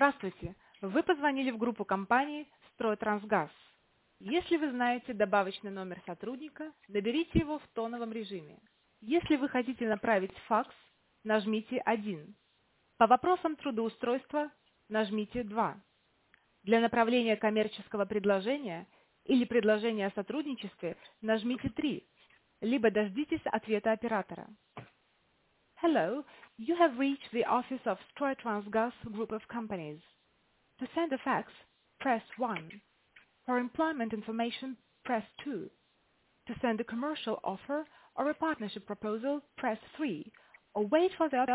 Здравствуйте! Вы позвонили в группу компании «Стройтрансгаз». Если вы знаете добавочный номер сотрудника, наберите его в тоновом режиме. Если вы хотите направить факс, нажмите 1. По вопросам трудоустройства нажмите 2. Для направления коммерческого предложения или предложения о сотрудничестве нажмите 3, либо дождитесь ответа оператора. Hello, you have reached the office of Stroytransgas Group of Companies. To send a fax, press 1. For employment information, press 2. To send a commercial offer or a partnership proposal, press 3. Or wait for the